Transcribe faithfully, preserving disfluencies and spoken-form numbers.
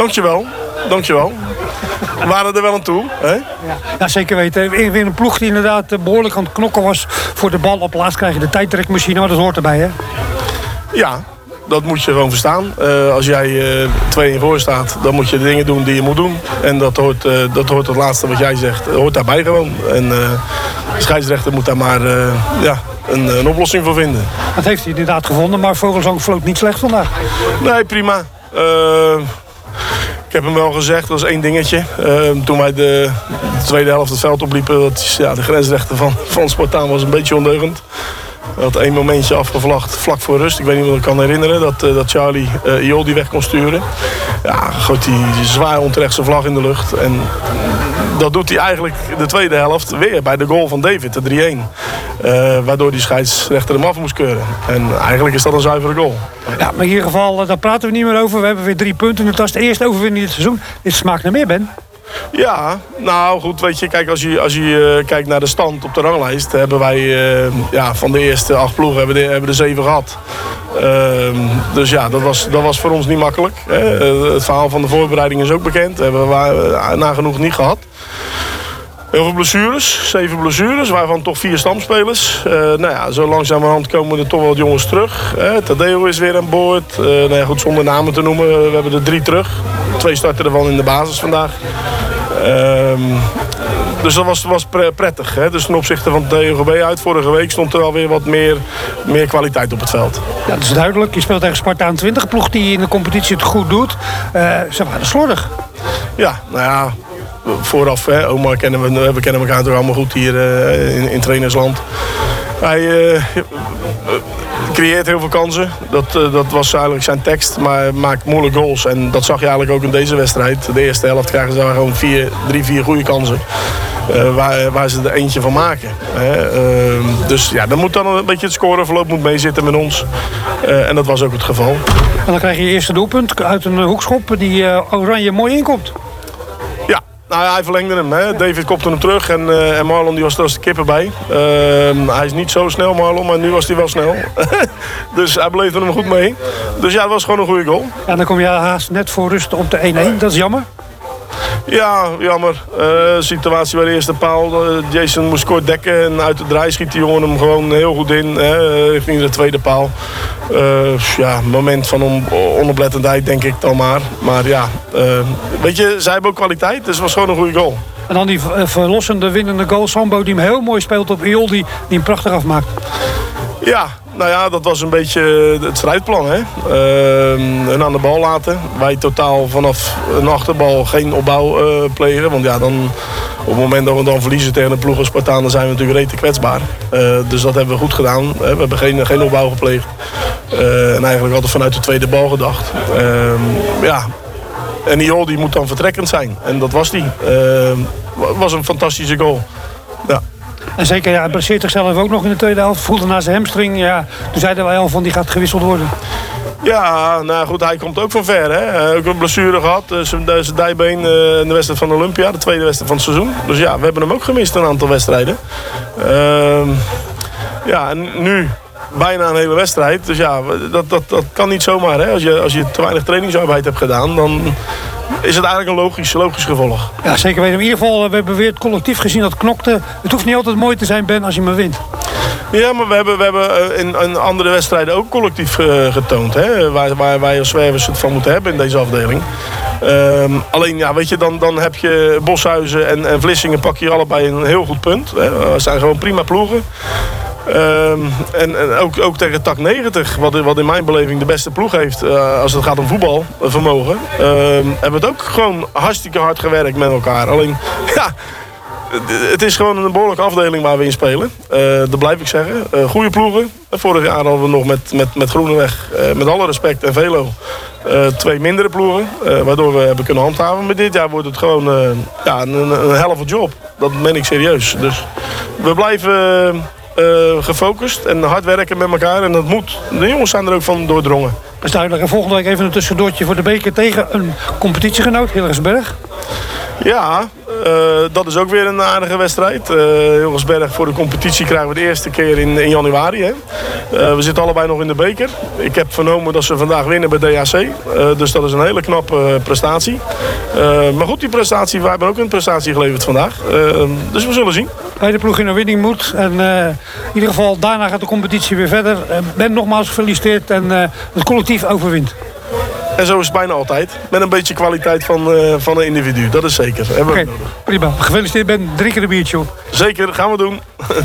Dankjewel, dankjewel. We waren er wel aan toe. Hè? Ja. ja, zeker weten. Weer een ploeg die inderdaad behoorlijk aan het knokken was voor de bal. Op laatst krijg je de tijdtrekmachine, maar dat hoort erbij, hè? Ja, dat moet je gewoon verstaan. Uh, als jij uh, twee-een voor staat, dan moet je de dingen doen die je moet doen. En dat hoort, uh, dat hoort het laatste wat jij zegt, hoort daarbij gewoon. En uh, de scheidsrechter moet daar maar uh, ja, een, een oplossing voor vinden. Dat heeft hij inderdaad gevonden, maar Vogelsang floot niet slecht vandaag. Nee, prima. Uh, ik heb hem wel gezegd, dat was één dingetje. Uh, toen wij de, de tweede helft het veld opliepen, dat, ja, de grensrechter van, van Spartaan was een beetje ondeugend. Hij had één momentje afgevlacht vlak voor rust. Ik weet niet of ik me kan herinneren dat, uh, dat Charlie uh, Ioldi weg kon sturen. Ja, gooit die zwaar onterechtse vlag in de lucht. En dat doet hij eigenlijk de tweede helft weer bij de goal van David, de drie-een. Uh, waardoor die scheidsrechter hem af moest keuren. En eigenlijk is dat een zuivere goal. Ja, maar in ieder geval, daar praten we niet meer over. We hebben weer drie punten. Het was de eerste overwinning dit seizoen. Dit smaakt naar meer, Ben. Ja, nou goed, weet je, kijk, als je, als je uh, kijkt naar de stand op de ranglijst, hebben wij uh, ja, van de eerste acht ploegen hebben, de, hebben er zeven gehad. Uh, dus ja, dat was, dat was voor ons niet makkelijk. Hè. Uh, het verhaal van de voorbereiding is ook bekend. Dat hebben we uh, nagenoeg niet gehad. Heel veel blessures, zeven blessures, waarvan toch vier stamspelers. Uh, nou ja, zo langzamerhand komen er toch wel wat jongens terug. Uh, Tadeo is weer aan boord. Uh, nou ja, goed, zonder namen te noemen, we hebben er drie terug. Twee starten ervan in de basis vandaag. Uh, dus dat was, was prettig. Hè? Dus ten opzichte van de D O G B uit vorige week stond er alweer wat meer, meer kwaliteit op het veld. Ja, dat is duidelijk. Je speelt tegen Spartaan twintig, ploeg die in de competitie het goed doet. Uh, ze waren slordig. Ja, nou ja. Vooraf, hè, Omar kennen we, we kennen elkaar toch allemaal goed hier uh, in, in trainersland. Hij uh, creëert heel veel kansen. Dat, uh, dat was eigenlijk zijn tekst, maar maakt moeilijk goals. En dat zag je eigenlijk ook in deze wedstrijd. De eerste helft krijgen ze gewoon vier, drie, vier goede kansen. Uh, waar, waar ze er eentje van maken. Hè. Uh, dus ja, dan moet dan een beetje het scoreverloop moet meezitten met ons. Uh, en dat was ook het geval. En dan krijg je je eerste doelpunt uit een hoekschop die uh, Oranje mooi inkomt. Ja. Nou ja, hij verlengde hem. Hè. David kopte hem terug en, uh, en Marlon die was er als de kippen bij. Uh, hij is niet zo snel, Marlon, maar nu was hij wel snel. Dus hij beleefde hem goed mee. Dus ja, dat was gewoon een goede goal. En dan kom je haast net voor rust op de één-één. Dat is jammer. Ja, jammer. Uh, situatie bij de eerste paal. Uh, Jason moest kort dekken en uit de draai schiet die jongen hem gewoon heel goed in. Hè, richting de tweede paal. Uh, ja, moment van on- onoplettendheid denk ik dan maar. Maar ja, uh, weet je, zij hebben ook kwaliteit, dus het was gewoon een goede goal. En dan die verlossende winnende goal. Sambo die hem heel mooi speelt op Ioldi, die hem prachtig afmaakt. Ja, nou ja, dat was een beetje het strijdplan. Hè? Uh, en aan de bal laten. Wij totaal vanaf een achterbal geen opbouw uh, plegen. Want ja, dan, op het moment dat we dan verliezen tegen de ploeg als Spartaan, dan zijn we natuurlijk rete kwetsbaar. Uh, dus dat hebben we goed gedaan. We hebben geen, geen opbouw gepleegd. Uh, en eigenlijk altijd vanuit de tweede bal gedacht. Uh, ja. En die die moet dan vertrekkend zijn. En dat was die. Het uh, was een fantastische goal. Ja. En zeker, ja, hij blesseert zichzelf ook nog in de tweede helft. Voelde naar zijn hamstring. Ja, toen zeiden wij al van die gaat gewisseld worden. Ja, nou goed, hij komt ook van ver. Hè. Ook een blessure gehad. Zijn dijbeen in de wedstrijd van Olympia. De tweede wedstrijd van het seizoen. Dus ja, we hebben hem ook gemist een aantal wedstrijden. Uh, ja, en nu bijna een hele wedstrijd. Dus ja, dat, dat, dat kan niet zomaar. Hè. Als je, als je te weinig trainingsarbeid hebt gedaan, dan is het eigenlijk een logisch, logisch gevolg. Ja, zeker weten. In ieder geval, we hebben weer het collectief gezien dat knokte. Het hoeft niet altijd mooi te zijn, Ben, als je maar wint. Ja, maar we hebben, we hebben in, in andere wedstrijden ook collectief uh, getoond. Hè? Waar, waar wij als zwervers het van moeten hebben in deze afdeling. Um, alleen, ja, weet je, dan, dan heb je Boshuizen en, en Vlissingen pak je allebei een heel goed punt. Hè? We zijn gewoon prima ploegen. Um, en en ook, ook tegen Tak negentig, wat, wat in mijn beleving de beste ploeg heeft uh, als het gaat om voetbalvermogen. Um, hebben we het ook gewoon hartstikke hard gewerkt met elkaar. Alleen, ja, het is gewoon een behoorlijke afdeling waar we in spelen. Uh, dat blijf ik zeggen. Uh, goede ploegen. Vorig jaar hadden we nog met, met, met Groeneweg, uh, met alle respect en Velo, uh, twee mindere ploegen. Uh, waardoor we hebben kunnen handhaven. Maar dit jaar wordt het gewoon uh, ja, een, een helft job. Dat meen ik serieus. Dus we blijven Uh, Uh, gefocust en hard werken met elkaar. En dat moet. De jongens zijn er ook van doordrongen. Dat is duidelijk. En volgende week even een tussendoortje voor de beker tegen een competitiegenoot, Hillegersberg. Ja, uh, dat is ook weer een aardige wedstrijd. Uh, Hilgersberg voor de competitie krijgen we de eerste keer in, in januari. Hè. Uh, we zitten allebei nog in de beker. Ik heb vernomen dat ze vandaag winnen bij D H C. Uh, dus dat is een hele knappe uh, prestatie. Uh, maar goed, die prestatie, wij hebben ook een prestatie geleverd vandaag. Uh, dus we zullen zien. Bij de ploeg in de winning moet. En uh, in ieder geval, daarna gaat de competitie weer verder. Uh, ben nogmaals gefeliciteerd en uh, het collectief overwint. En zo is het bijna altijd. Met een beetje kwaliteit van, uh, van een individu. Dat is zeker. Oké, okay, prima. Gefeliciteerd Ben. Drie keer een biertje op. Zeker, gaan we doen.